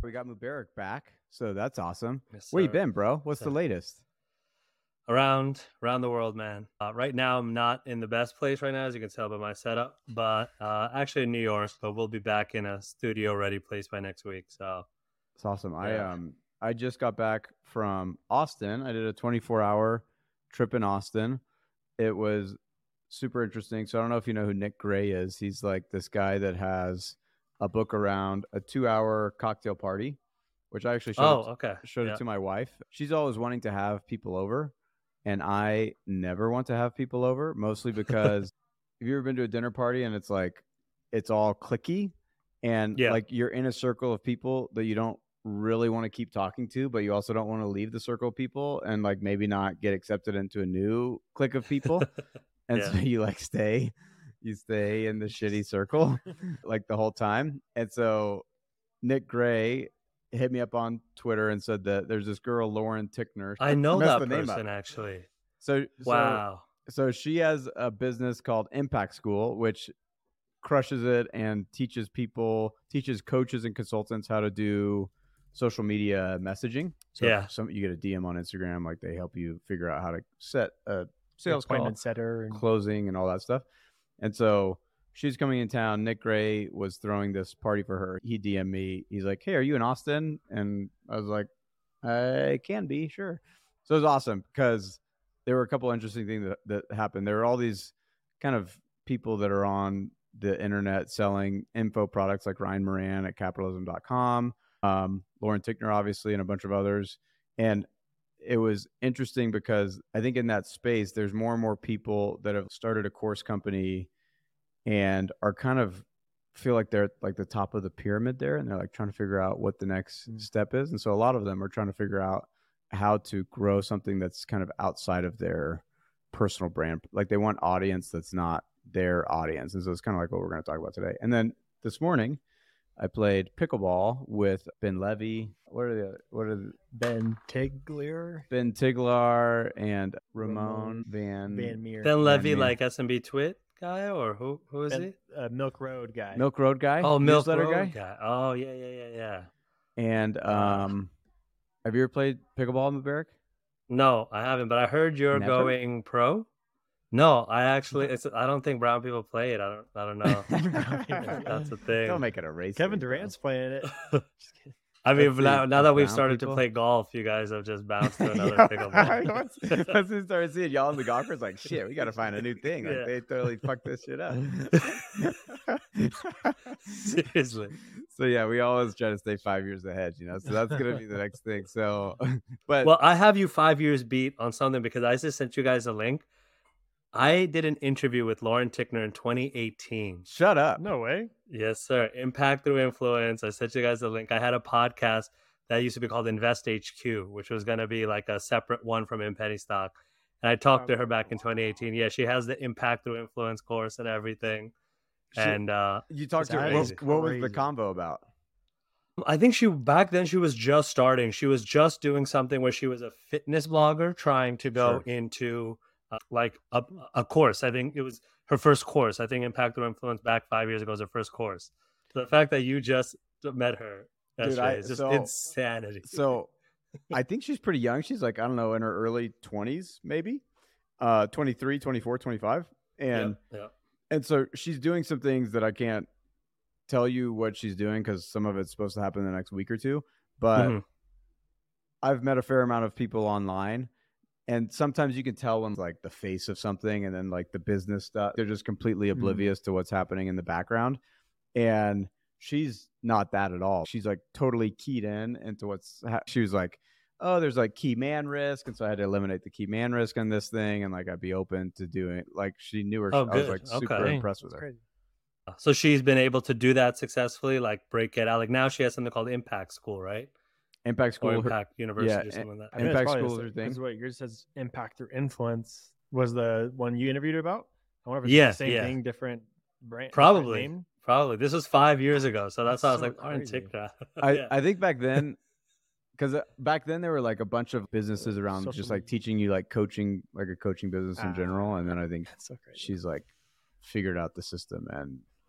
we got Mubarak back, so that's awesome. Yes, Where you sir. been, bro? What's the latest? Around the world, man. Right now, I'm not in the best place right now, as you can tell by my setup, but actually in New York. But we'll be back in a studio-ready place by next week. So It's awesome. Yeah. I just got back from Austin. I did a 24-hour trip in Austin. It was super interesting. So I don't know if you know who Nick Gray is. He's like this guy that has a book around a 2-hour cocktail party, which I actually showed it to my wife. She's always wanting to have people over, and I never want to have people over, mostly because have you ever been to a dinner party and it's like it's all cliquey and like you're in a circle of people that you don't really want to keep talking to, but you also don't want to leave the circle of people and like maybe not get accepted into a new clique of people. And so you like stay in the shitty circle like the whole time. And so Nick Gray hit me up on Twitter and said that there's this girl, Lauren Tickner. I know that person actually. So wow. So she has a business called Impact School, which crushes it and teaches coaches and consultants how to do social media messaging. So you get a DM on Instagram, like they help you figure out how to set a sales appointment call, setter, and closing, and all that stuff. And so she's coming in town. Nick Gray was throwing this party for her. He DM'd me. He's like, "Hey, are you in Austin?" And I was like, "I can be, sure." So it was awesome because there were a couple interesting things that happened. There were all these kind of people that are on the internet selling info products, like Ryan Moran at capitalism.com, Lauren Tickner, obviously, and a bunch of others. And it was interesting because I think in that space, there's more and more people that have started a course company and are kind of feel like they're like the top of the pyramid there. And they're like trying to figure out what the next step is. And so a lot of them are trying to figure out how to grow something that's kind of outside of their personal brand. Like they want audience that's not their audience. And so it's kind of like what we're going to talk about today. And then this morning I played pickleball with Ben Levy. Ben Tigler and Ramon Van Meer. Ben Levy, like SMB Twit guy, or who is he? Milk Road guy. Milk Road guy. Oh, Milk Road guy. Oh, yeah. And have you ever played pickleball, Mubarak? No, I haven't, but I heard you're going pro. No, I don't think brown people play it. I don't know. That's the thing. Don't make it a race. Kevin Durant's playing it. Just kidding. I mean, now that we've started to play golf, you guys have just bounced to another pickleball. Once we started seeing y'all in the golf course, like, shit, we got to find a new thing. Like, they totally fucked this shit up. Seriously. So, yeah, we always try to stay 5 years ahead, you know? So that's going to be the next thing. So, but. Well, I have you 5 years beat on something because I just sent you guys a link. I did an interview with Lauren Tickner in 2018. Shut up. No way. Yes, sir. Impact Through Influence. I sent you guys the link. I had a podcast that used to be called Invest HQ, which was going to be like a separate one from InPenny Stock. And I talked to her back in 2018. Yeah, she has the Impact Through Influence course and everything. And you talked to her. What was the convo about? I think back then she was just starting. She was just doing something where she was a fitness blogger trying to go into like a course. I think it was her first course. I think Impact Through Influence back 5 years ago was her first course. So the fact that you just met her, is just insanity. So I think she's pretty young. She's like, I don't know, in her early 20s, maybe 23, 24, 25. And so she's doing some things that I can't tell you what she's doing because some of it's supposed to happen in the next week or two. But I've met a fair amount of people online. And sometimes you can tell when like the face of something and then like the business stuff, they're just completely oblivious to what's happening in the background. And she's not that at all. She's like totally keyed into she was like, oh, there's like key man risk. And so I had to eliminate the key man risk on this thing. And like, I'd be open to doing like, she knew her. I was like super impressed with her. Crazy. So she's been able to do that successfully, like break it out. Like now she has something called Impact School, right? Impact School, or Impact University, or something like that. Impact School is her thing. Because what yours says, Impact Through Influence, was the one you interviewed about. I wonder if it's the same thing, different brand. Probably. Different name. Probably. This was 5 years ago, so that's why I was like, "Aren't TikTok?" I think back then, because back then there were like a bunch of businesses around just like teaching you like coaching, like a coaching business in general, and then I think she's like figured out the system and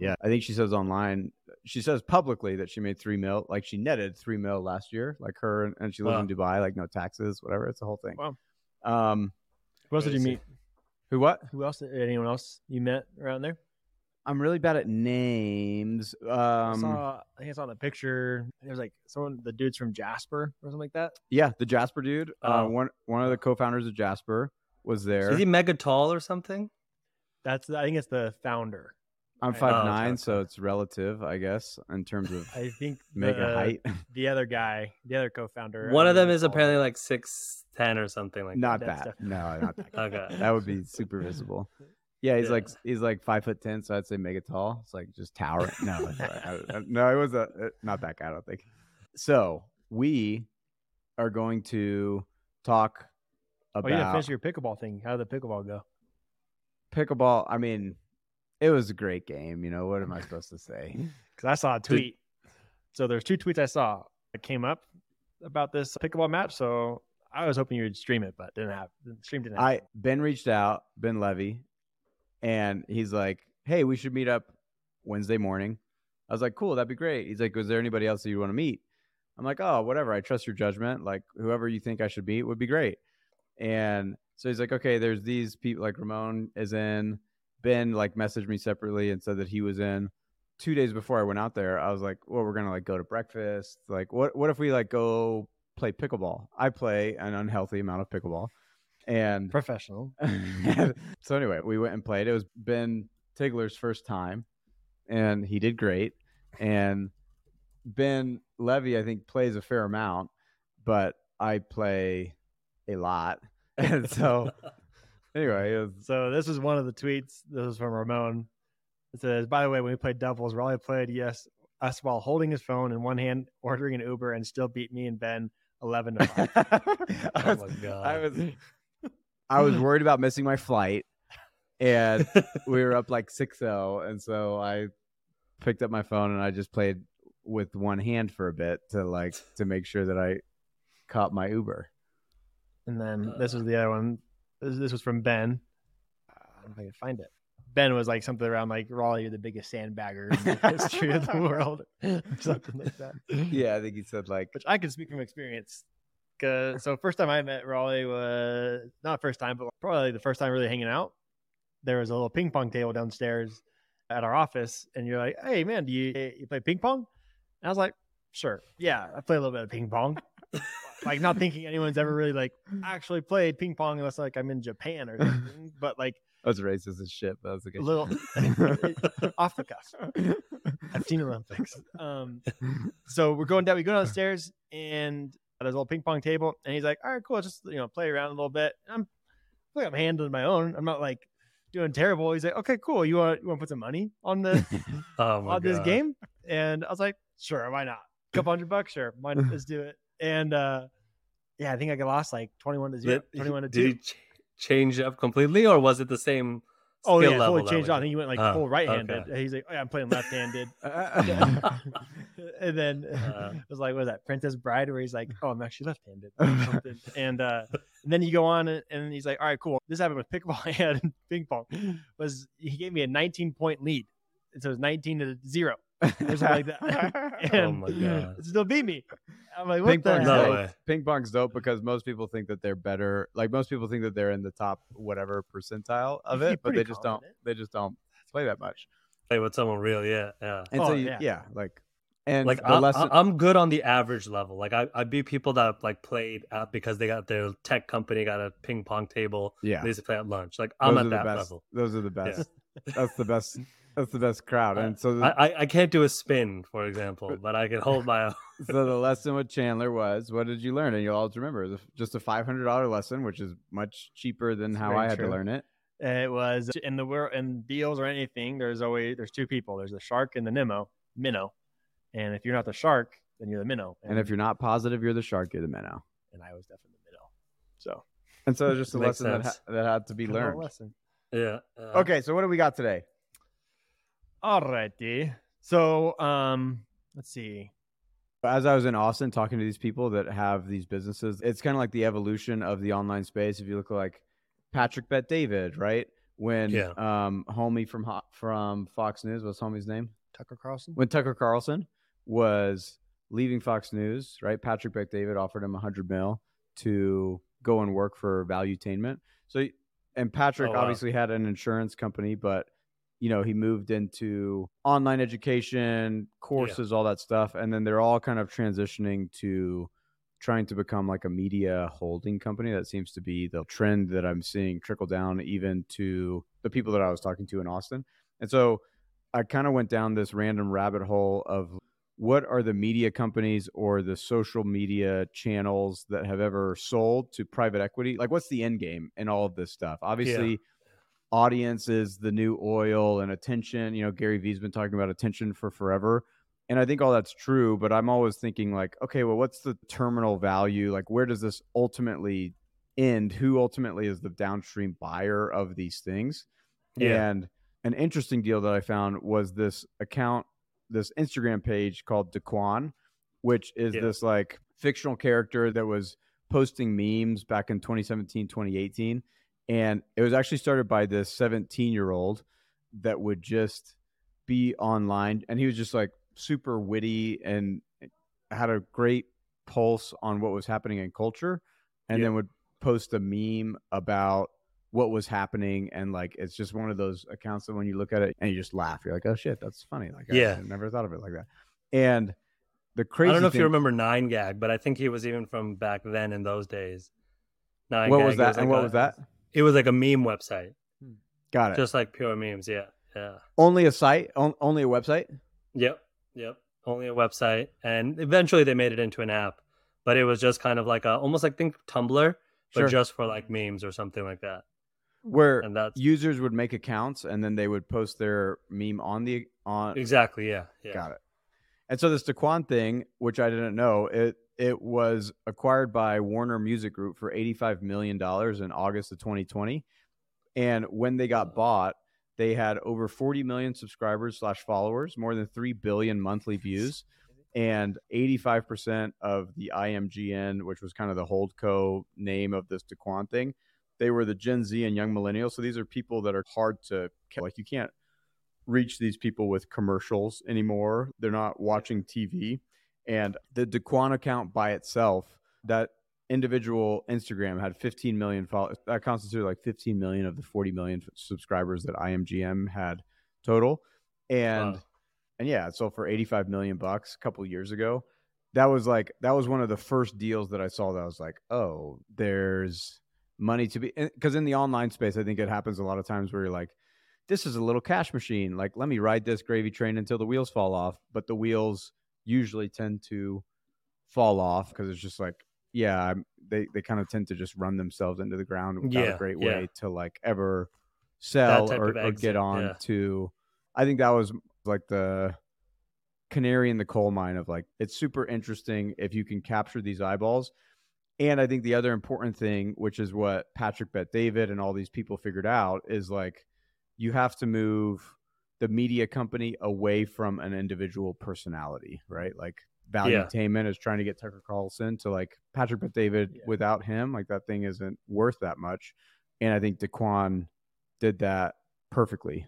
Yeah, I think she says online, she says publicly that she made $3 million, like she netted $3 million last year, like her, and she lives in Dubai, like no taxes, whatever. It's a whole thing. Wow. Who else did you meet? Who what? Who else? Anyone else you met around there? I'm really bad at names. I think I saw in the picture. It was like the dudes from Jasper or something like that. Yeah, the Jasper dude. One of the co-founders of Jasper was there. Is he mega tall or something? I think it's the founder. I'm 5'9", so it's relative, I guess, in terms of I think mega height. The other guy, the other co-founder. One of them is apparently like 6'10" or something like not that. No, not that. Okay. That would be super visible. Yeah, he's like 5'10", so I'd say mega tall. It's like just towering. No, no, it was not that guy, I don't think. So we are going to talk about. You didn't finish your pickleball thing. How did the pickleball go? Pickleball. I mean, it was a great game. You know, what am I supposed to say? Because I saw a tweet. So there's 2 tweets I saw that came up about this pickleball match. So I was hoping you would stream it, but the stream didn't happen. Ben reached out, Ben Levy, and he's like, hey, we should meet up Wednesday morning. I was like, cool, that'd be great. He's like, was there anybody else that you want to meet? I'm like, oh, whatever. I trust your judgment. Like, whoever you think I should meet would be great. And so he's like, okay, there's these people, like Ramon is in. Ben like messaged me separately and said that he was in. 2 days before I went out there, I was like, well, we're gonna like go to breakfast. Like, what if we like go play pickleball? I play an unhealthy amount of pickleball. And professional. So anyway, we went and played. It was Ben Tigler's first time, and he did great. And Ben Levy, I think, plays a fair amount, but I play a lot. And so anyway, so this was one of the tweets. This was from Ramon. It says, by the way, when we played doubles, Raleigh played us while holding his phone in one hand, ordering an Uber, and still beat me and Ben 11-5. Oh my God. I was worried about missing my flight, and we were up like 6-0, and so I picked up my phone and I just played with one hand for a bit to make sure that I caught my Uber. And then this was the other one. This was from Ben. I don't know if I can find it. Ben was like something around like, Raleigh, you're the biggest sandbagger in the history of the world, something like that. Yeah, I think he said like, which I can speak from experience. So first time I met Raleigh was not first time, but probably the first time really hanging out. There was a little ping pong table downstairs at our office, and you're like, "Hey man, do you play ping pong?" And I was like, "Sure, yeah, I play a little bit of ping pong." Like not thinking anyone's ever really like actually played ping pong unless like I'm in Japan or something. But like I was racist as shit, but that was a little off the cuff. I've seen Olympics. So we go downstairs and there's a little ping pong table, and he's like, all right, cool, let's just play around a little bit. I'm handling my own. I'm not like doing terrible. He's like, okay, cool. You want to put some money on the this game? And I was like, sure, why not? A couple $100, sure, let's do it. And I think I lost like 21-0, 21-2. Did he change up completely, or was it the same? Level fully changed on. I think he went like full right-handed. Okay. He's like, I'm playing left-handed. And then it was like, what was that, Princess Bride, where he's like, oh, I'm actually left-handed. And then you go on, and he's like, all right, cool. This happened with pickleball and ping pong. He gave me a 19-point lead. So it was 19-0. Or something like that. And oh my God. It still beat me. I'm like, what the hell? Ping pong's dope because most people think that they're better. Like most people think that they're in the top whatever percentile of it, but they just don't play that much. Play with someone real, yeah. And like I'm good on the average level. Like I beat people that like played because they got their tech company got a ping pong table. Yeah, they used to play at lunch. Like I'm at that level. Those are the best. Yeah. That's the best. That's the best crowd. And so I can't do a spin, for example, but I can hold my own. So the lesson with Chandler was, what did you learn? And you'll always remember, just a $500 lesson, which is much cheaper than how I had to learn it. It was in the world, in deals or anything. There's 2 people. There's the shark and the minnow. And if you're not the shark, then you're the minnow. And if you're not positive, you're the shark, you're the minnow. And I was definitely the minnow. So just a lesson that had to be learned. Lesson. Yeah. Okay, so what do we got today? Alrighty. So, let's see. As I was in Austin talking to these people that have these businesses, it's kind of like the evolution of the online space. If you look like Patrick Bet David, right? when Yeah. homie from Fox News, what's homie's name? Tucker Carlson. When Tucker Carlson was leaving Fox News, right? Patrick Bet-David offered him $100 million to go and work for Valuetainment. So, and Patrick obviously had an insurance company, but you know, he moved into online education, courses, all that stuff. And then they're all kind of transitioning to trying to become like a media holding company. That seems to be the trend that I'm seeing trickle down even to the people that I was talking to in Austin. And so I kind of went down this random rabbit hole of what are the media companies or the social media channels that have ever sold to private equity? Like, what's the end game in all of this stuff? Obviously, audience is the new oil, and attention. You know, Gary Vee's been talking about attention for forever. And I think all that's true, but I'm always thinking like, okay, well, what's the terminal value? Like, where does this ultimately end? Who ultimately is the downstream buyer of these things? Yeah. And an interesting deal that I found was this account, this Instagram page called Daquan, which is this like fictional character that was posting memes back in 2017, 2018. And it was actually started by this 17-year-old that would just be online. And he was just like super witty and had a great pulse on what was happening in culture. And then would post a meme about what was happening. And like, it's just one of those accounts that when you look at it and you just laugh, you're like, oh shit, that's funny. Like, I never thought of it like that. And the crazy I don't know if you remember 9gag, but I think he was even from back then in those days. 9gag. What was that? And what was that? It was like a meme website. Got it. Just like pure memes. Yeah. Only a site? Only a website? Yep. Only a website. And eventually they made it into an app, but it was just kind of like almost like think Tumblr, but just for like memes or something like that. Where users would make accounts and then they would post their meme on exactly. Yeah. Got it. And so this Daquan thing, which I didn't know, it was acquired by Warner Music Group for $85 million in August of 2020. And when they got bought, they had over 40 million subscribers / followers, more than 3 billion monthly views, and 85% of the IMGN, which was kind of the holdco name of this Daquan thing, they were the Gen Z and young millennials. So these are people that are hard to, like, you can't reach these people with commercials anymore. They're not watching TV. And the Daquan account by itself, that individual Instagram had 15 million followers. That constituted like 15 million of the 40 million subscribers that IMGM had total. And yeah, so for $85 million a couple of years ago, that was one of the first deals that I saw that I was like, oh, there's money to be, because in the online space, I think it happens a lot of times where you're like, this is a little cash machine. Like, let me ride this gravy train until the wheels fall off. But the wheels usually tend to fall off because it's just like, they kind of tend to just run themselves into the ground without a great way to like ever sell or get on to. I think that was like the canary in the coal mine of like, it's super interesting if you can capture these eyeballs. And I think the other important thing, which is what Patrick Bet-David and all these people figured out, is like, you have to move the media company away from an individual personality, right? Like Valuetainment is trying to get Tucker Carlson to like Patrick Bet-David. Without him, like that thing isn't worth that much. And I think Daquan did that perfectly.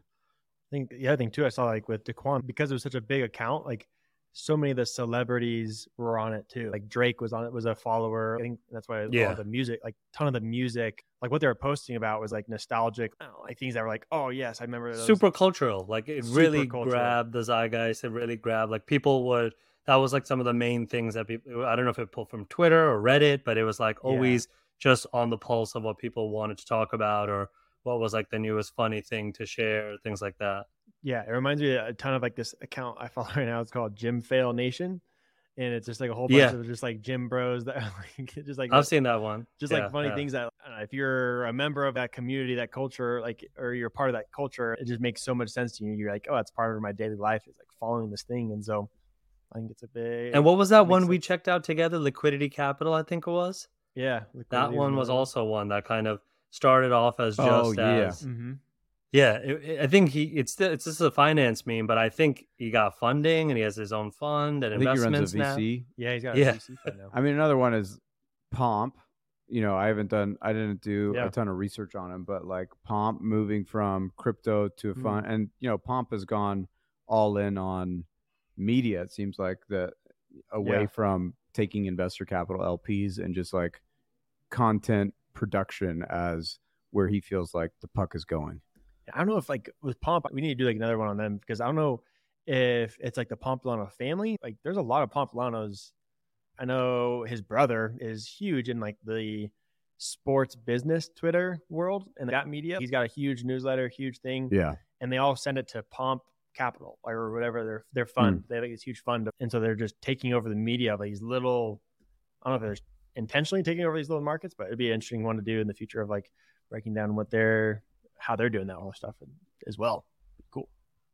I think too, I saw like with Daquan, because it was such a big account, like so many of the celebrities were on it too. Like Drake was on it, was a follower. I think that's why all the music, like ton of the music, like what they were posting about was like nostalgic, like things that were like, oh yes, I remember those. Super cultural. Like it really grabbed the zeitgeist. It really grabbed, like people would, that was like some of the main things that people, I don't know if it pulled from Twitter or Reddit, but it was like always just on the pulse of what people wanted to talk about or what was like the newest funny thing to share, things like that. Yeah, it reminds me a ton of like this account I follow right now. It's called Gym Fail Nation, and it's just like a whole bunch of just like gym bros that like just like I've seen that one. Just like funny things that if you're a member of that community, that culture, like or you're part of that culture, it just makes so much sense to you. You're like, oh, that's part of my daily life. It's like following this thing, and so I think it's a big. And what was that one we checked out together? Liquidity Capital, I think it was. Yeah, that one was also one that kind of started off as just as. Mm-hmm. Yeah, I think it's just a finance meme, but I think he got funding and he has his own fund and investments he runs a VC. Now. Yeah, he's got a VC fund now. I mean, another one is Pomp. I didn't do Yeah. a ton of research on him, but like Pomp moving from crypto to a fund, and Pomp has gone all in on media. It seems like away from taking investor capital LPs and just like content production as where he feels like the puck is going. I don't know if like with Pomp, we need to do like another one on them, because I don't know if it's like the Pompilano family. Like there's a lot of Pompilanos. I know his brother is huge in like the sports business Twitter world and that media. He's got a huge newsletter, huge thing. Yeah. And they all send it to Pomp Capital or whatever their fund. They have like this huge fund. And so they're just taking over the media of these little, I don't know if they're intentionally taking over these little markets, but it'd be an interesting one to do in the future of like breaking down how they're doing that all stuff as well. Cool.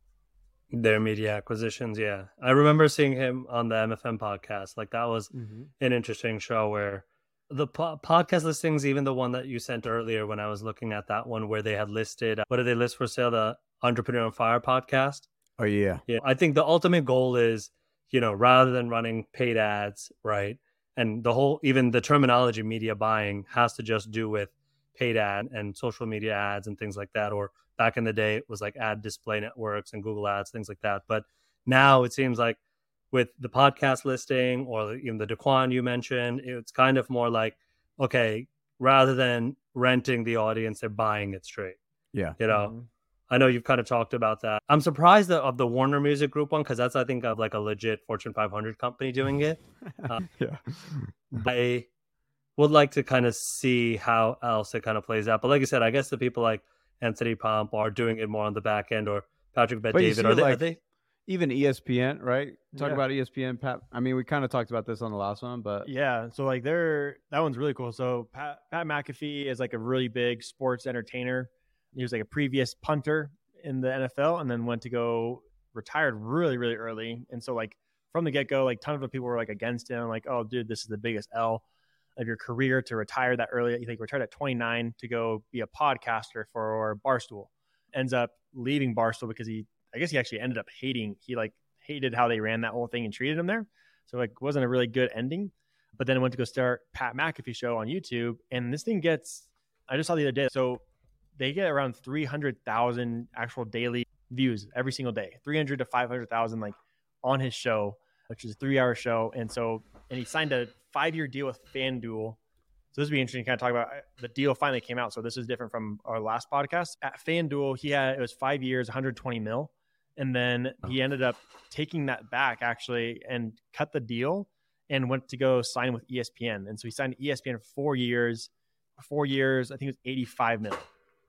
Their media acquisitions. Yeah. I remember seeing him on the MFM podcast. Like that was an interesting show where the podcast listings, even the one that you sent earlier when I was looking at that one where they had listed, what did they list for sale? The Entrepreneur on Fire podcast. Oh, yeah. Yeah. I think the ultimate goal is, rather than running paid ads, right? And even the terminology media buying has to just do with paid ad and social media ads and things like that. Or back in the day, it was like ad display networks and Google ads, things like that. But now it seems like with the podcast listing or even the Daquan you mentioned, it's kind of more like, okay, rather than renting the audience, they're buying it straight. Yeah. I know you've kind of talked about that. I'm surprised of the Warner Music Group one, because that's, I think, of like a legit Fortune 500 company doing it. Yeah. I would like to kind of see how else it kind of plays out. But like I said, I guess the people like Anthony Pomp are doing it more on the back end, or Patrick Bet-David. Are they? Even ESPN, right? Talk about ESPN, Pat. I mean, we kind of talked about this on the last one, but yeah. So like that one's really cool. So Pat McAfee is like a really big sports entertainer. He was like a previous punter in the NFL and then went to go retired really, really early. And so like from the get-go, like tons of people were like against him. Like, oh, dude, this is the biggest L of your career to retire that early. You think retired at 29 to go be a podcaster for Barstool. Ends up leaving Barstool because I guess he actually ended up hated how they ran that whole thing and treated him there. So like wasn't a really good ending. But then I went to go start Pat McAfee show on YouTube. And this thing I just saw the other day. So they get around 300,000 actual daily views every single day, 300 to 500,000 like on his show, which is a 3-hour show. And he signed a 5-year deal with FanDuel. So this would be interesting to kind of talk about. The deal finally came out. So this is different from our last podcast. At FanDuel, it was 5 years, 120 mil. And then he ended up taking that back actually and cut the deal and went to go sign with ESPN. And so he signed ESPN for 4 years. 4 years, I think it was 85 mil.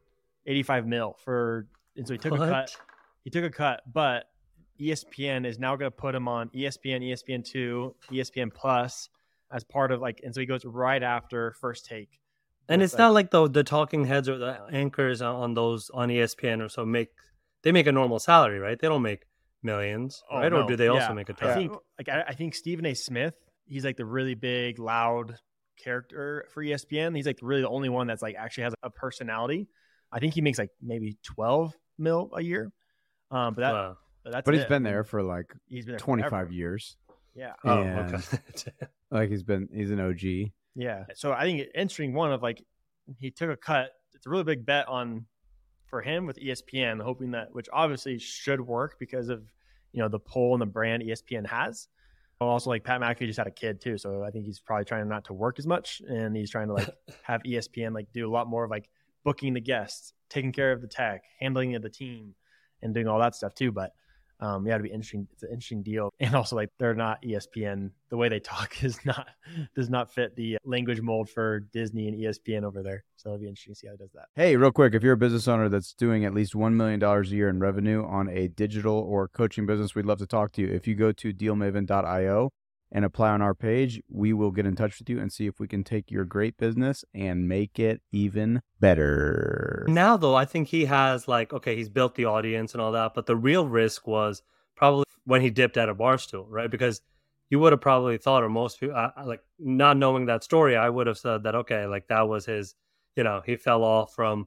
85 mil and so he took a cut. He took a cut, but ESPN is now going to put him on ESPN, ESPN2, ESPN Plus as part of and so he goes right after First Take. And it's not like the talking heads or the anchors on ESPN or so they make a normal salary, right? They don't make millions, right? No. Or do they also make a ton? I think Stephen A. Smith, he's like the really big, loud character for ESPN. He's like really the only one that's like actually has a personality. I think he makes like maybe 12 mil a year. But he's been there for like he's been there 25 forever. years. Yeah. And okay. He's an OG. Yeah. So I think interesting one of like he took a cut. It's a really big bet for him with ESPN, hoping which obviously should work because of the pull and the brand ESPN has. Also, like Pat McAfee just had a kid too, so I think he's probably trying not to work as much, and he's trying to like have ESPN like do a lot more of like booking the guests, taking care of the tech, handling the team, and doing all that stuff too. But it'd be interesting. It's an interesting deal. And also like they're not ESPN. The way they talk does not fit the language mold for Disney and ESPN over there. So it'll be interesting to see how it does that. Hey, real quick, if you're a business owner that's doing at least $1 million a year in revenue on a digital or coaching business, we'd love to talk to you. If you go to dealmaven.io and apply on our page, we will get in touch with you and see if we can take your great business and make it even better. Now, though, I think he has he's built the audience and all that, but the real risk was probably when he dipped out of Barstool, right? Because you would have probably thought, or most people, not knowing that story, I would have said that, okay, like that was his, he fell off from,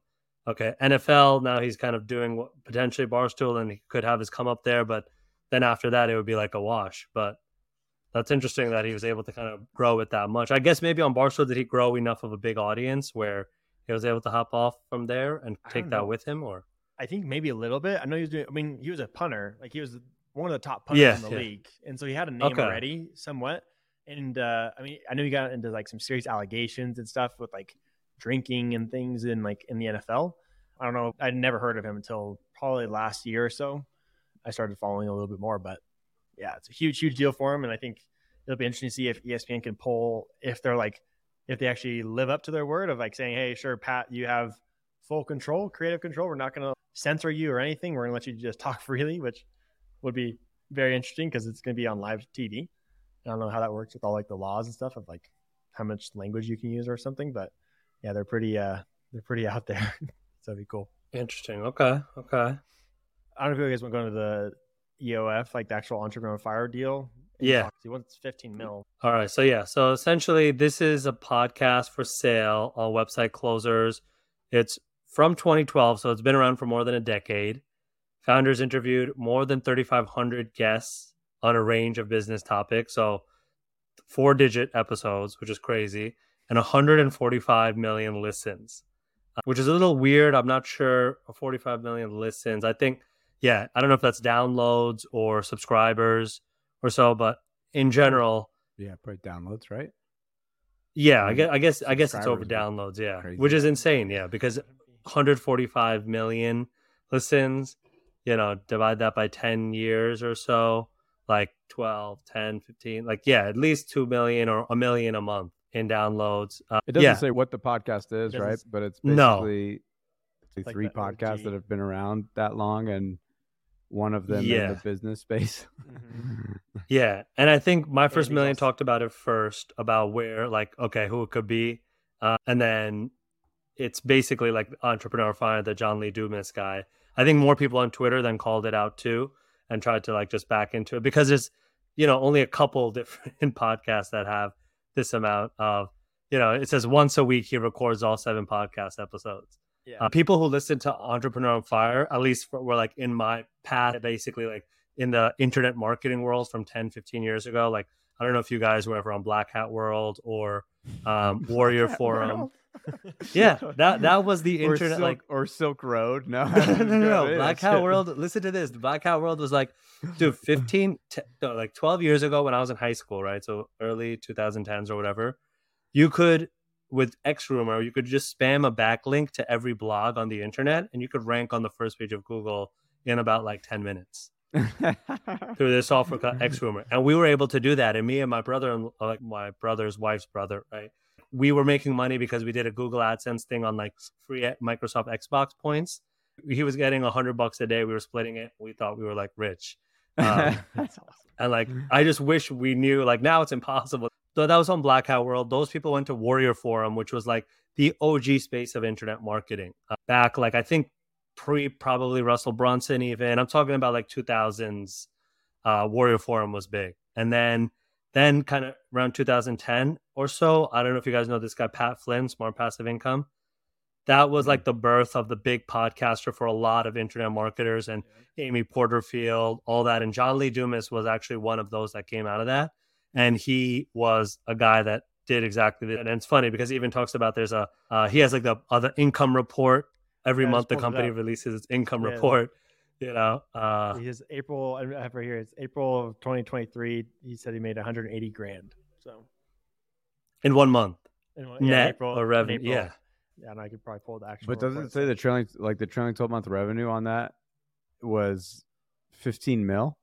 NFL. Now he's kind of doing what potentially Barstool and he could have his come up there, but then after that, it would be like a wash. But That's interesting that he was able to kind of grow it that much. I guess maybe on Barstool, did he grow enough of a big audience where he was able to hop off from there and take that with him? Or I think maybe a little bit. I know he was doing. I mean, he was a punter. Like he was one of the top punters in the league, and so he had a name already, somewhat. And I mean, I know he got into like some serious allegations and stuff with like drinking and things in the NFL. I don't know. I'd never heard of him until probably last year or so. I started following a little bit more, but yeah, it's a huge deal for him. And I think it'll be interesting to see if ESPN can pull, if they actually live up to their word of like saying, hey, sure, Pat, you have full control, creative control. We're not going to censor you or anything. We're going to let you just talk freely, which would be very interesting because it's going to be on live TV. I don't know how that works with all like the laws and stuff of like how much language you can use or something, but yeah, they're pretty out there. So it'd be cool. Interesting. Okay. I don't know if you guys want to go to the EOF, like the actual Entrepreneur Fire deal. Yeah. He wants 15 mil. All right. So essentially this is a podcast for sale on Website Closers. It's from 2012. So it's been around for more than a decade. Founders interviewed more than 3,500 guests on a range of business topics. So 4-digit episodes, which is crazy, and 145 million listens, which is a little weird. I'm not sure. 45 million listens. I think, I don't know if that's downloads or subscribers or so, but in general, probably downloads, right? Yeah, I guess it's over downloads, crazy. Which is insane, because 145 million listens, divide that by 10 years or so, like 12, 10, 15, at least 2 million or a million a month in downloads. It doesn't say what the podcast is, right? But it's basically like 3 podcasts OG that have been around that long, and one of them in the business space. Yeah. And I think My First Million talked about it first, about where who it could be. And then it's basically like Entrepreneur Fire, the John Lee Dumas guy. I think more people on Twitter then called it out too and tried to just back into it, because there's, only a couple different podcasts that have this amount of, it says once a week he records all 7 podcast episodes. Yeah. People who listen to Entrepreneur on Fire, at least were in my path, basically in the internet marketing world from 10, 15 years ago. I don't know if you guys were ever on Black Hat World or Warrior Forum. Yeah, that was the internet, or Silk Road. No, no. Black Hat World. Listen to this. The Black Hat World was 12 years ago when I was in high school, right? So early 2010s or whatever. You could, with XRumor, you could just spam a backlink to every blog on the internet, and you could rank on the first page of Google in about 10 minutes through this software called XRumor. And we were able to do that. And me and my brother, my brother's wife's brother, right? We were making money because we did a Google AdSense thing on free Microsoft Xbox points. He was getting $100 a day. We were splitting it. We thought we were rich. That's awesome. And I just wish we knew. Now it's impossible. So that was on Black Hat World. Those people went to Warrior Forum, which was the OG space of internet marketing. Back I think probably Russell Brunson even. I'm talking about 2000s. Warrior Forum was big, and then kind of around 2010 or so, I don't know if you guys know this guy, Pat Flynn, Smart Passive Income. That was the birth of the big podcaster for a lot of internet marketers, and Amy Porterfield, all that. And John Lee Dumas was actually one of those that came out of that. And he was a guy that did exactly that. And it's funny because he even talks about he has the other income report. Every month the company releases its income report. He has April. I have right here. It's April of 2023. He said he made $180,000. So in 1 month, net April, or revenue. Yeah, and I could probably pull the actual. But doesn't it say the trailing 12-month revenue on that was 15 mil?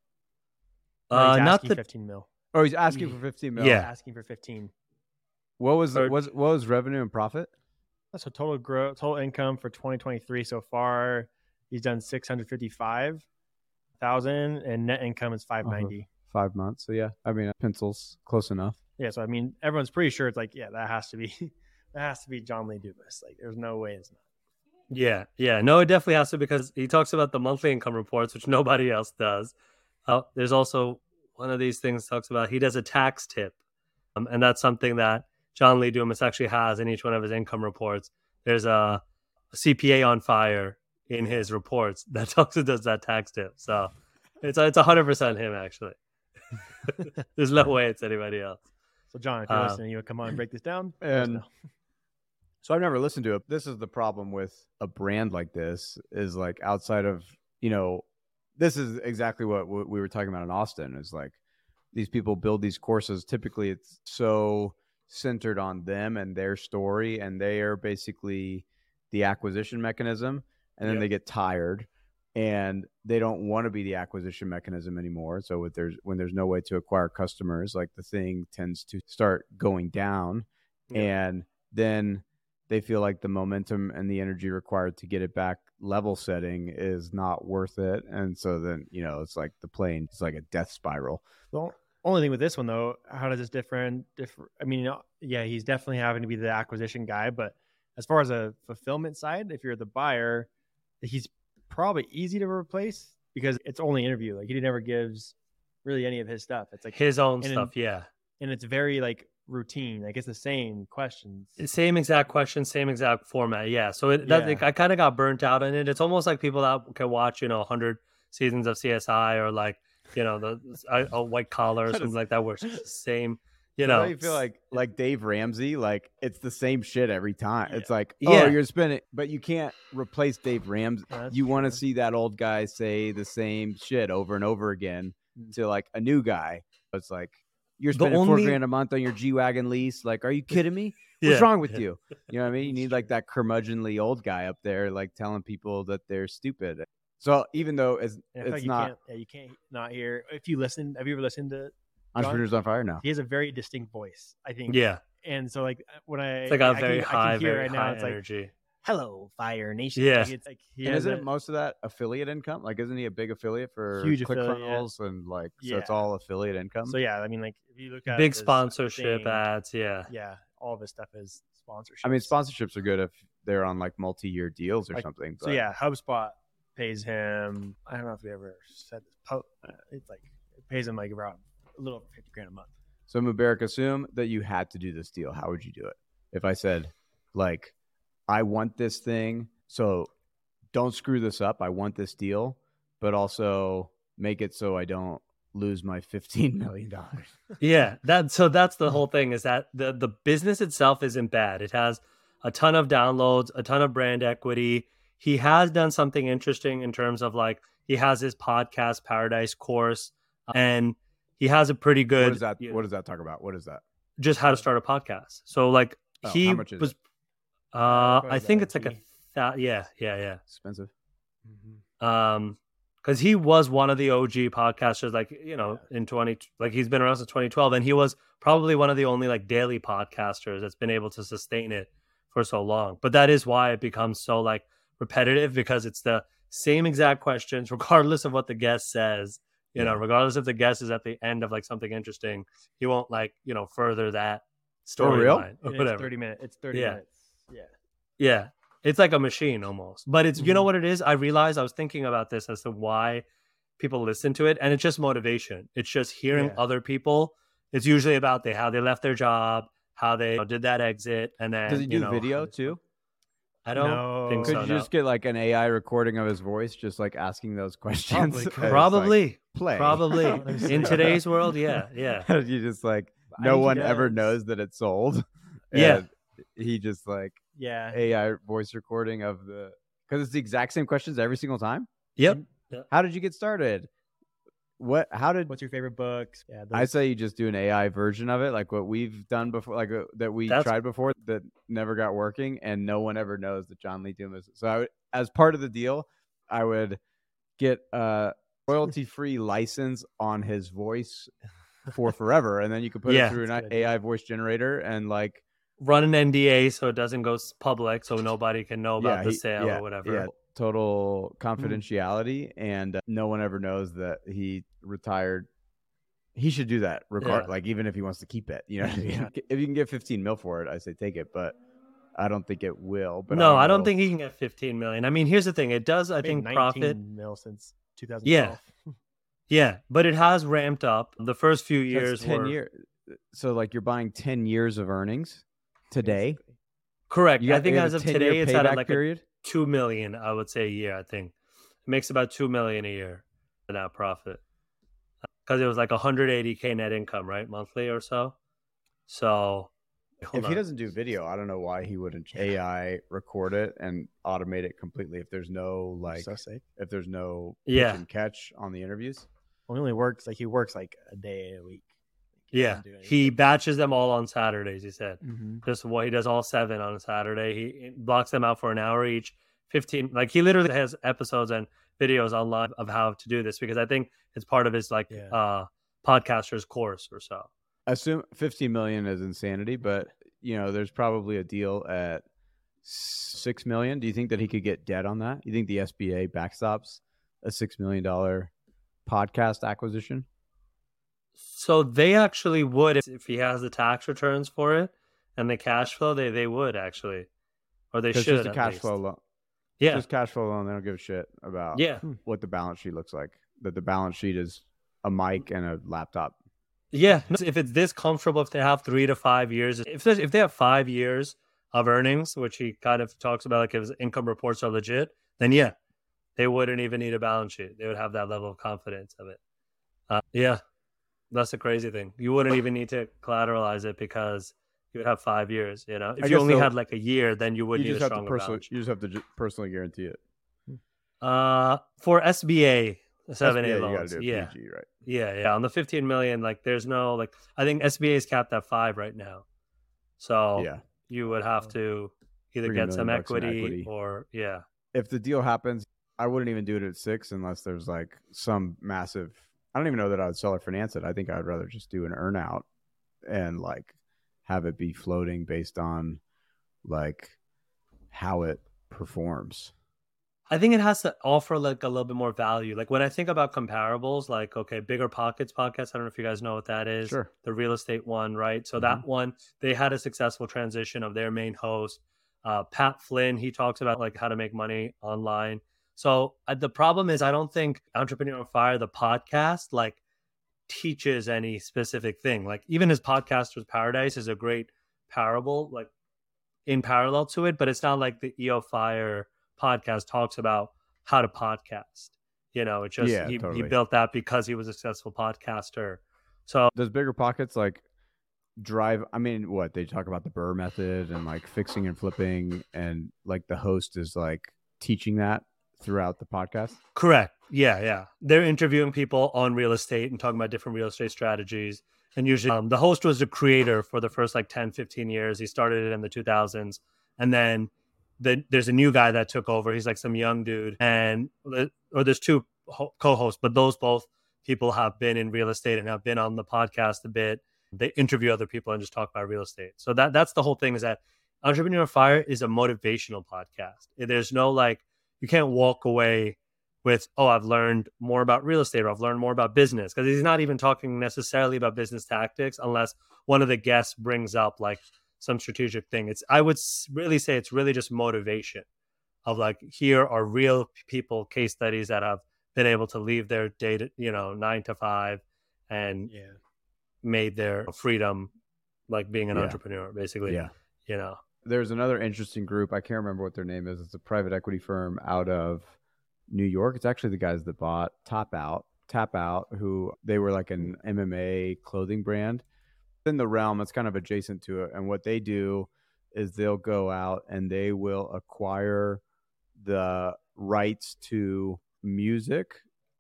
Not the 15 mil. Oh, he's asking for 15 mil. Yeah, asking for 15. What was revenue and profit? So total income for 2023 so far, he's done 655,000, and net income is 590. 5 months. So yeah, I mean, pencils close enough. Yeah, so I mean, everyone's pretty sure it's that has to be John Lee Dumas. There's no way it's not. Yeah. No, it definitely has to, because he talks about the monthly income reports, which nobody else does. There's also one of these things talks about he does a tax tip, and that's something that John Lee Dumas actually has in each one of his income reports. There's a CPA on fire in his reports that also does that tax tip. So it's 100% him, actually. There's no way it's anybody else. So John, if you're listening, you would come on and break this down. And so I've never listened to it. This is the problem with a brand like this is like outside of, this is exactly what we were talking about in Austin is like these people build these courses. Typically it's so centered on them and their story, and they are basically the acquisition mechanism, and then they get tired and they don't want to be the acquisition mechanism anymore. So when there's no way to acquire customers, like the thing tends to start going down, and then they feel like the momentum and the energy required to get it back level setting is not worth it. And so then, it's like the plane, it's like a death spiral. The only thing with this one though, how does this differ? I mean, he's definitely having to be the acquisition guy, but as far as a fulfillment side, if you're the buyer, he's probably easy to replace because it's only interview. Like he never gives really any of his stuff. It's like his own stuff. Yeah. And it's very like routine. Like it's the same questions. Same exact questions, same exact format. Yeah. So I kind of got burnt out on it. It's almost like people that can watch, 100 seasons of CSI or like, a White Collar or something like that where it's the same. You feel like Dave Ramsey, like it's the same shit every time. It's like, you're spinning, but you can't replace Dave Ramsey. You want to see that old guy say the same shit over and over again to like a new guy. It's like you're spending $4,000 a month on your G-Wagon lease. Like, are you kidding me? What's wrong with you? You know what I mean? You need like that curmudgeonly old guy up there, like telling people that they're stupid. So even though it's not, you can't not hear. If you listen, have you ever listened to Entrepreneurs on Fire now? He has a very distinct voice, I think. Yeah. And so like when it's like a very high energy. Like, hello, Fire Nation. Yeah. Like, it's like isn't most of that affiliate income? Like, isn't he a big affiliate for ClickFunnels and like so it's all affiliate income? So yeah, I mean, like if you look at big sponsorship ads, yeah, all of his stuff is sponsorship. I mean, sponsorships are good if they're on like multi-year deals or something. But... So yeah, HubSpot pays him. I don't know if we ever said this. It's like it pays him like around a little over $50,000 a month. So Mubarak, assume that you had to do this deal. How would you do it? If I said, like, I want this thing, so don't screw this up. I want this deal, but also make it so I don't lose my $15 million. Yeah, that's the whole thing is that the business itself isn't bad. It has a ton of downloads, a ton of brand equity. He has done something interesting in terms of like he has his podcast Paradise course and he has a pretty good. What does that talk about? What is that? Just how to start a podcast. So like how much is it? I think it's like yeah. Expensive. Because he was one of the OG podcasters, like he's been around since 2012, and he was probably one of the only like daily podcasters that's been able to sustain it for so long. But that is why it becomes so like repetitive because it's the same exact questions, regardless of what the guest says. Regardless if the guest is at the end of like something interesting, he won't like, further that storyline or whatever. It's 30 minutes. It's 30 minutes. Yeah. Yeah. It's like a machine almost. But it's, you know what it is? I realized I was thinking about this as to why people listen to it. And it's just motivation. It's just hearing other people. It's usually about how they left their job, how they did that exit. And then does he do video too? I don't think so. Could you just get like an AI recording of his voice, just like asking those questions? Probably. Play. Probably. In today's world, yeah. You just like, no one ever knows that it's sold. Yeah. He just like, AI voice recording of because it's the exact same questions every single time. Yep. How did you get started? What's your favorite books? Yeah, I say you just do an AI version of it, like what we've done before, like that we tried before that never got working, and no one ever knows that John Lee Dumas. So as part of the deal, I would get a royalty-free license on his voice for forever, and then you could put it through an AI voice generator and like run an NDA so it doesn't go public, so nobody can know about the sale or whatever. Yeah. Total confidentiality, and no one ever knows that he retired. He should do that, like even if he wants to keep it. You know, if you can get 15 mil for it, I say take it. But I don't think it will. But no, I don't think he can get 15 million. I mean, here's the thing: it does, I think, profit mil since 2012. Yeah, but it has ramped up. The first few years, 10 years. So like you're buying 10 years of earnings today. Basically. Correct. I think as of today, it's at like period. 2 million, I would say, a year. I think it makes about 2 million a year in that profit. because it was like 180K net income, right, monthly or so. So If he doesn't do video, I don't know why he wouldn't AI record it and automate it completely. If there's no So sick. if there's no pitch Yeah. and catch on the interviews. Well, he only works he works like a day a week. Yeah, he batches them all on Saturdays. He said just he does all 7 on a Saturday. He blocks them out for an hour each. 15, like he literally has episodes and videos online of how to do this because I think it's part of his podcaster's course or so. I assume 15 million is insanity, but there's probably a deal at 6 million. Do you think that he could get debt on that? You think the SBA backstops a $6 million podcast acquisition? So they actually would if he has the tax returns for it and the cash flow. They would actually, or they should. Just the cash flow alone. Yeah, just cash flow alone. They don't give a shit about what the balance sheet looks like. That the balance sheet is a mic and a laptop. Yeah, if it's this comfortable, if they have 3 to 5 years, if they have 5 years of earnings, which he kind of talks about, like if his income reports are legit, then yeah, they wouldn't even need a balance sheet. They would have that level of confidence of it. Yeah, that's the crazy thing. You wouldn't even need to collateralize it because you would have 5 years. If you only had like a year, then you would need a stronger balance sheet. You just have to personally guarantee it. For SBA. 7A loans. You gotta do PG, right? Yeah. On the 15 million, like there's no I think SBA is capped at 5 right now. So you would have to either get some equity or If the deal happens, I wouldn't even do it at 6 unless there's like some massive. I don't even know that I would sell or finance it. I think I'd rather just do an earn out and like have it be floating based on like how it performs. I think it has to offer like a little bit more value. Like when I think about comparables, like, okay, Bigger Pockets podcast. I don't know if you guys know what that is. Sure. The real estate one, right? So that one, they had a successful transition of their main host. Pat Flynn, he talks about like how to make money online. So the problem is I don't think Entrepreneur on Fire, the podcast, like teaches any specific thing. Like even his Podcaster's Paradise is a great parable, like in parallel to it, but it's not like the EO Fire podcast talks about how to podcast. It just he built that because he was a successful podcaster. So does Bigger Pockets like drive? I mean, what they talk about the Burr method and like fixing and flipping, and like the host is like teaching that throughout the podcast. Correct. Yeah. They're interviewing people on real estate and talking about different real estate strategies. And usually the host was the creator for the first like 10, 15 years. He started it in the 2000s, and then there's a new guy that took over. He's like some young dude, or there's 2 co-hosts, but those both people have been in real estate and have been on the podcast a bit. They interview other people and just talk about real estate. So that's the whole thing, is that Entrepreneur on Fire is a motivational podcast. There's no you can't walk away with, I've learned more about real estate or I've learned more about business, because he's not even talking necessarily about business tactics unless one of the guests brings up like some strategic thing. I would really say it's really just motivation of like, here are real people, case studies that have been able to leave their day to, 9 to 5 and made their freedom, like being an entrepreneur, basically. There's another interesting group. I can't remember what their name is. It's a private equity firm out of New York. It's actually the guys that bought Tap Out, who they were like an MMA clothing brand. In the realm, it's kind of adjacent to it, and what they do is they'll go out and they will acquire the rights to music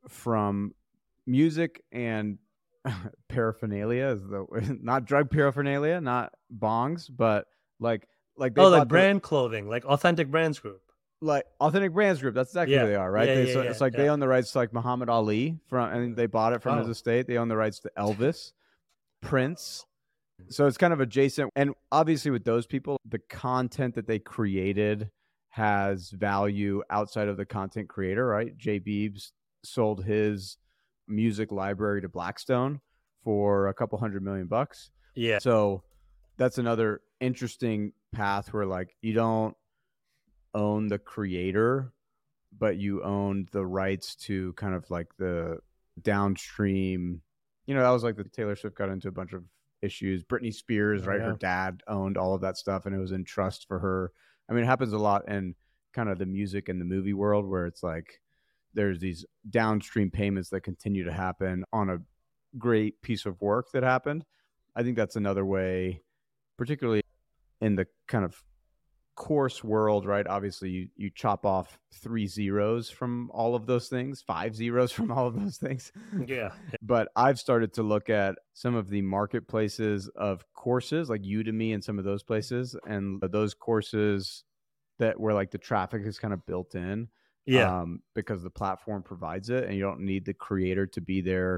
and paraphernalia, is not drug paraphernalia, not bongs, but like they like brand clothing, like Authentic Brands Group. Like Authentic Brands Group, that's exactly who they are, right? It's like they own the rights to like Muhammad Ali and they bought it from his estate. They own the rights to Elvis, Prince. So it's kind of adjacent. And obviously with those people, the content that they created has value outside of the content creator, right? Jay Beebs sold his music library to Blackstone for a couple $100 million. Yeah. So that's another interesting path where like you don't own the creator, but you own the rights to kind of like the downstream. That was like the Taylor Swift got into a bunch of issues. Britney Spears, right? Her dad owned all of that stuff and it was in trust for her. I mean, it happens a lot in kind of the music and the movie world where it's like there's these downstream payments that continue to happen on a great piece of work that happened. I think that's another way, particularly in the kind of course world, right? Obviously, you chop off 3 zeros from all of those things, 5 zeros from all of those things. Yeah. But I've started to look at some of the marketplaces of courses like Udemy and some of those places, and those courses that where like the traffic is kind of built in, because the platform provides it, and you don't need the creator to be there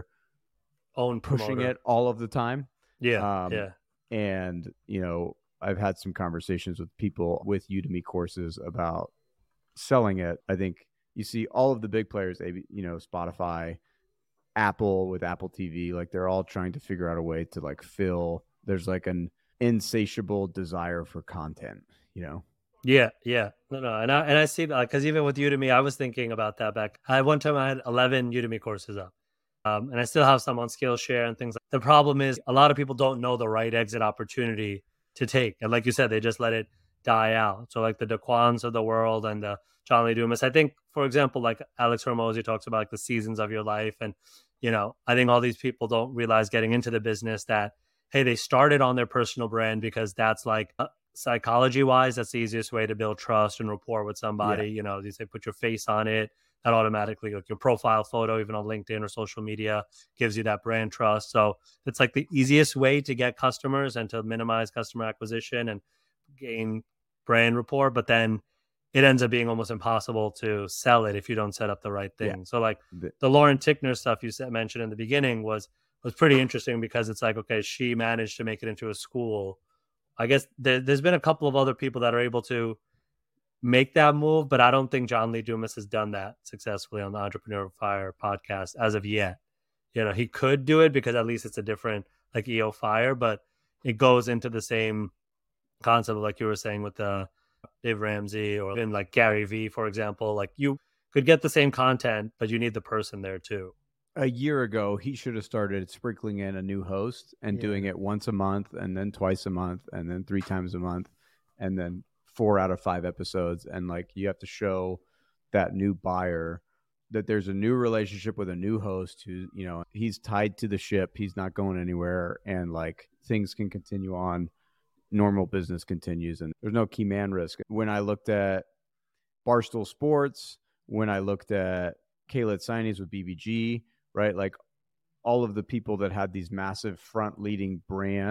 own pushing promoter. it all of the time. Yeah. And I've had some conversations with people with Udemy courses about selling it. I think you see all of the big players, Spotify, Apple with Apple TV, like they're all trying to figure out a way to like fill. There's like an insatiable desire for content, Yeah. No, and I see that because even with Udemy, I was thinking about that back. One time I had 11 Udemy courses up, and I still have some on Skillshare and things. The problem is a lot of people don't know the right exit opportunity to take, and like you said, they just let it die out. So like the Daquans of the world and the John Lee Dumas. I think, for example, like Alex Hormozi talks about like the seasons of your life, and I think all these people don't realize getting into the business that hey, they started on their personal brand because that's like psychology wise, that's the easiest way to build trust and rapport with somebody. Yeah. You say put your face on it, that automatically, like your profile photo, even on LinkedIn or social media, gives you that brand trust. So it's like the easiest way to get customers and to minimize customer acquisition and gain brand rapport. But then it ends up being almost impossible to sell it if you don't set up the right thing. Yeah. So like the Lauren Tickner stuff you mentioned in the beginning was pretty interesting because it's like, okay, she managed to make it into a school. I guess there's been a couple of other people that are able to make that move, but I don't think John Lee Dumas has done that successfully on the Entrepreneur Fire podcast as of yet. He could do it because at least it's a different like EO Fire, but it goes into the same concept like you were saying with Dave Ramsey or in like Gary Vee, for example. Like you could get the same content, but you need the person there too. A year ago, he should have started sprinkling in a new host and doing it once a month and then twice a month and then 3 times a month and then 4 out of 5 episodes. And like, you have to show that new buyer that there's a new relationship with a new host who, he's tied to the ship. He's not going anywhere. And like things can continue on. Normal business continues and there's no key man risk. When I looked at Barstool Sports, when I looked at Khaled Signees with BBG, right? Like all of the people that had these massive front-leading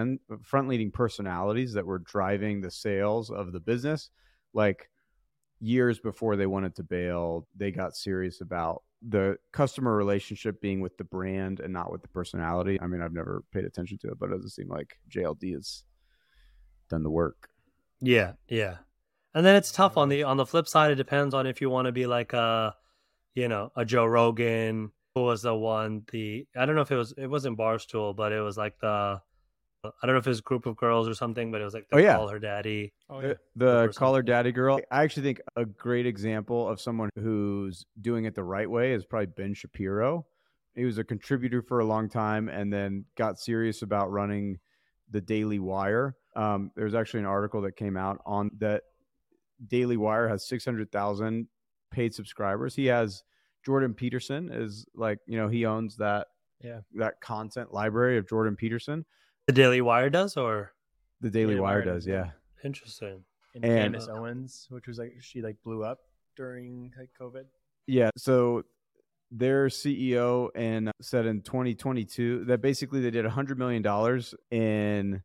personalities that were driving the sales of the business, like years before they wanted to bail, they got serious about the customer relationship being with the brand and not with the personality. I mean, I've never paid attention to it, but it doesn't seem like JLD has done the work. Yeah. And then it's tough on the flip side. It depends on if you want to be like a Joe Rogan. Who was the one? I don't know if it wasn't Barstool, but it was like I don't know if it was a group of girls or something, but it was like Call Her Daddy. The Call Her Daddy girl. I actually think a great example of someone who's doing it the right way is probably Ben Shapiro. He was a contributor for a long time and then got serious about running the Daily Wire. There's actually an article that came out on that. Daily Wire has 600,000 paid subscribers. He has Jordan Peterson is like, he owns that content library of Jordan Peterson. The Daily Wire does, or the Daily Wire does, yeah. Interesting. And Candace Owens, which was like she like blew up during like COVID. Yeah, so their CEO said in 2022 that basically they did $100 million in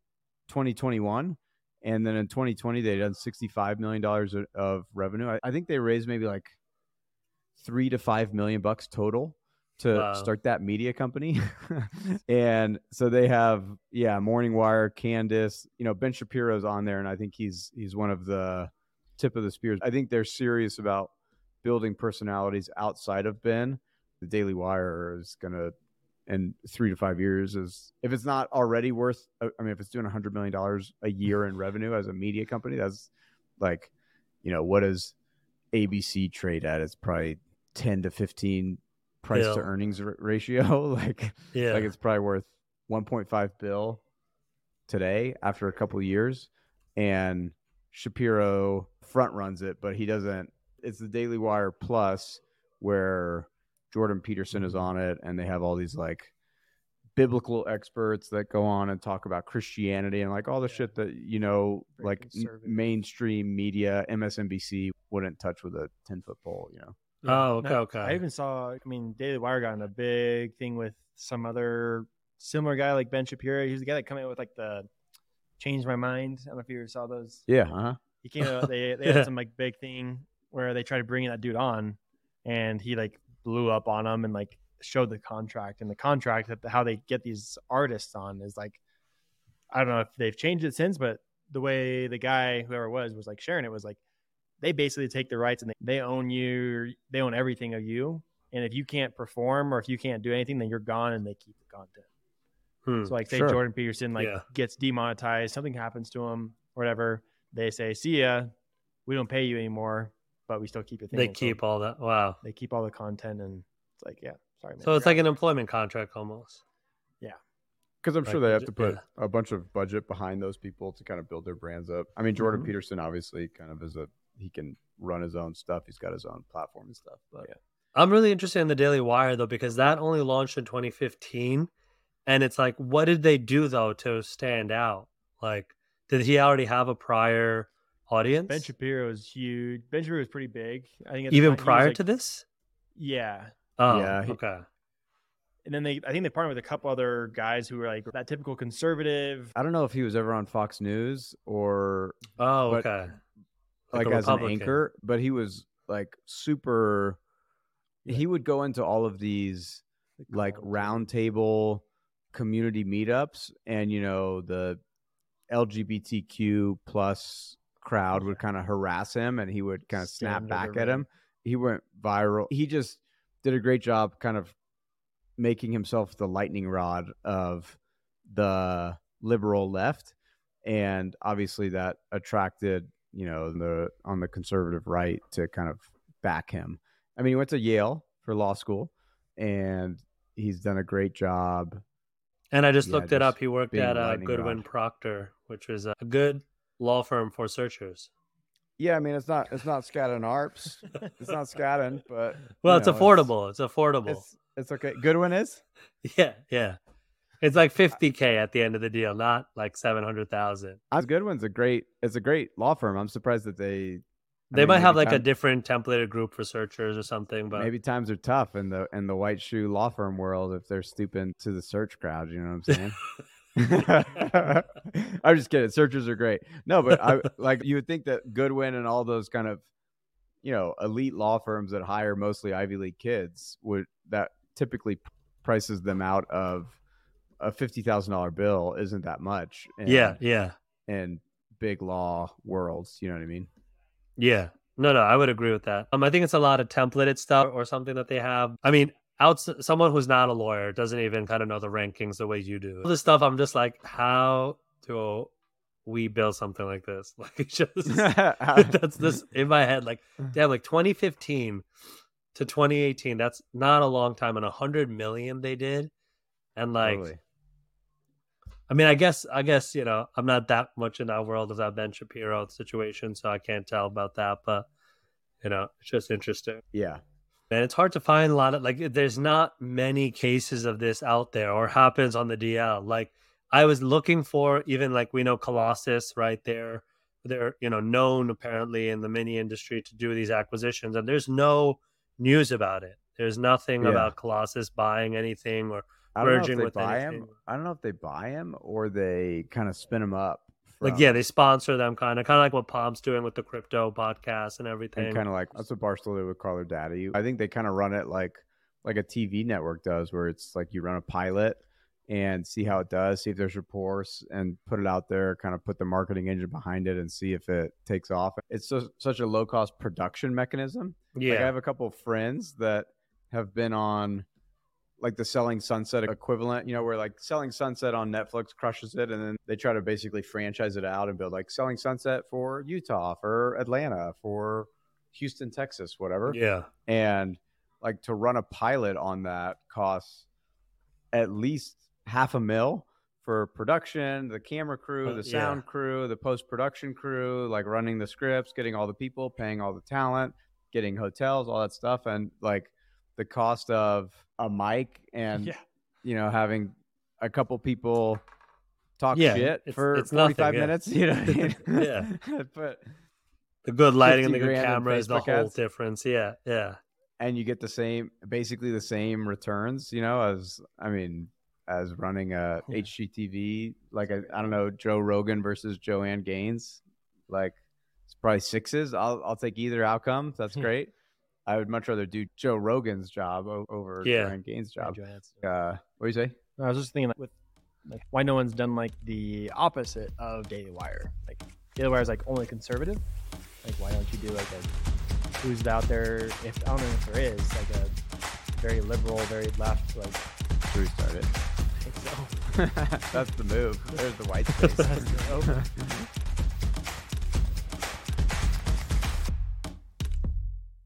2021. And then in 2020, they done $65 million of revenue. I think they raised maybe like $3 to $5 million total to start that media company. And so they have, Morning Wire, Candace, Ben Shapiro's on there. And I think he's one of the tip of the spears. I think they're serious about building personalities outside of Ben. The Daily Wire is going to, in 3 to 5 years, is if it's not already worth, if it's doing $100 million a year in revenue as a media company, that's like, what does ABC trade at? It's probably 10 to 15 price to earnings ratio. Like it's probably worth 1.5 bill today after a couple of years. And Shapiro front runs it, but he doesn't. It's the Daily Wire Plus where Jordan Peterson is on it, and they have all these like biblical experts that go on and talk about Christianity and like all the shit that, Very like conservative. mainstream media, MSNBC wouldn't touch with a 10-foot pole, Oh, No, okay. I even saw, Daily Wire got in a big thing with some other similar guy like Ben Shapiro. He's the guy that came out with like the Change My Mind. I don't know if you ever saw those. Yeah. Uh-huh. He came out, they had some like big thing where they tried to bring that dude on, and he like blew up on him and like showed the contract. And the contract that how they get these artists on is like, I don't know if they've changed it since, but the way the guy, whoever it was like sharing it was like, they basically take the rights and they own you. They own everything of you. And if you can't perform or if you can't do anything, then you're gone and they keep the content. So like say Sure. Jordan Peterson gets demonetized, something happens to him or whatever. They say, see ya, we don't pay you anymore, but we still keep your thing. They And so keep all that. Wow. they keep all the content, and it's like, yeah, sorry, man. So it's like an employment contract almost. Because I'm sure Like, they have to put yeah. a bunch of budget behind those people to kind of build their brands up. I mean, Jordan Mhm. Peterson obviously kind of he can run his own stuff. He's got his own platform and stuff. But Yeah. I'm really interested in the Daily Wire though, because that only launched in 2015. And it's like, what did they do though to stand out? Like, did he already have a prior audience? Ben Shapiro is huge. Ben Shapiro is pretty big. I think at the Even time, he was, prior like- to this? Yeah. Oh, Yeah, okay. And then I think they partnered with a couple other guys who were like that typical conservative. I don't know if he was ever on Fox News or Oh, But- okay. like a as an Republican. anchor, but he was like super. Yeah. He would go into all of these like call them roundtable community meetups, and the LGBTQ plus crowd would kind of harass him, and he would kind of snap Stand back under at him. He went viral. He just did a great job kind of making himself the lightning rod of the liberal left, and obviously that attracted on the conservative right to kind of back him. I mean, he went to Yale for law school, and he's done a great job. And I just Yeah, looked it just up. He worked being at a lightning Goodwin rod. Proctor, which was a good law firm for searchers. Yeah, I mean, it's not Skadden Arps. It's not Skadden, but Well, it's affordable. It's affordable. It's okay. Goodwin is. Yeah. It's like $50K at the end of the deal, not like $700,000. Goodwin's it's a great law firm. I'm surprised that they Might have maybe like a different templated group for searchers or something, but maybe times are tough in the white shoe law firm world if they're stooping to the search crowd. You know what I'm saying? I'm just kidding. Searchers are great. No, but you would think that Goodwin and all those kind of elite law firms that hire mostly Ivy League kids that typically prices them out of a $50,000 bill isn't that much. yeah. In big law worlds, you know what I mean? Yeah. No, I would agree with that. I think it's a lot of templated stuff or something that they have. I mean, someone who's not a lawyer doesn't even kind of know the rankings the way you do. All this stuff, I'm just like, how do we build something like this? Like, it's just that's this in my head. Like, damn, like 2015 to 2018. That's not a long time, and 100 million they did, and like. Totally. I mean, I guess I'm not that much in that world of that Ben Shapiro situation, so I can't tell about that. But it's just interesting. Yeah. And it's hard to find a lot of there's not many cases of this out there or happens on the DL. Like I was looking for even we know Colossus, right? They're known apparently in the mini industry to do these acquisitions, and there's no news about it. There's nothing about Colossus buying anything or I don't know if merging they with buy anything. him. I don't know if they buy him or they kind of spin him up. They sponsor them kind of like what Palm's doing with the crypto podcast and everything. And kind of like that's what Barstool did with Call Her Daddy. I think they kind of run it like a TV network does, where it's like you run a pilot and see how it does, see if there's reports, and put it out there. Kind of put the marketing engine behind it and see if it takes off. It's such a low cost production mechanism. Yeah, I have a couple of friends that have been on like the Selling Sunset equivalent, where Selling Sunset on Netflix crushes it, and then they try to basically franchise it out and build Selling Sunset for Utah, for Atlanta, for Houston, Texas, whatever. Yeah. And to run a pilot on that costs at least $500,000 for production, the camera crew, the sound crew, the post-production crew, running the scripts, getting all the people, paying all the talent, getting hotels, all that stuff. And the cost of a mic and having a couple people talk Yeah, shit it's- for it's 45 nothing, yeah. minutes. You know what I mean? Yeah. But The good lighting and the 50 good grand in camera is the Facebook whole ads. difference. Yeah, yeah. and you get basically the same returns, as running a HGTV, like I don't know, Joe Rogan versus Joanne Gaines, like it's probably sixes. I'll take either outcome. That's great. I would much rather do Joe Rogan's job over Joanne Gaines' job. What do you say? I was just thinking with like why no one's done like the opposite of Daily Wire. Like Daily Wire is like only conservative. Like why don't you do like a who's out there? If I don't know if there is like a very liberal, very left. Like Should we start it? I think so. That's the move. There's the white space. That's the open.